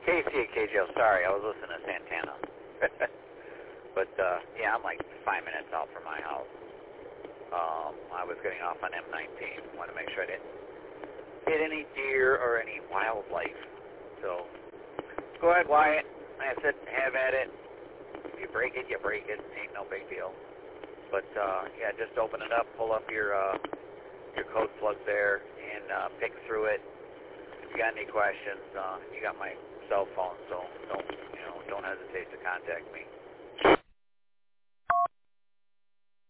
Casey at KJL, sorry, I was listening to Santana. But, yeah, I'm like 5 minutes out from my house. I was getting off on M19. Want to make sure I didn't hit any deer or any wildlife. So, go ahead, Wyatt. I said, have at it. If you break it, you break it. Ain't no big deal. But, yeah, just open it up, pull up your code plug there, and pick through it. If you got any questions, you got my cell phone, so don't hesitate to contact me.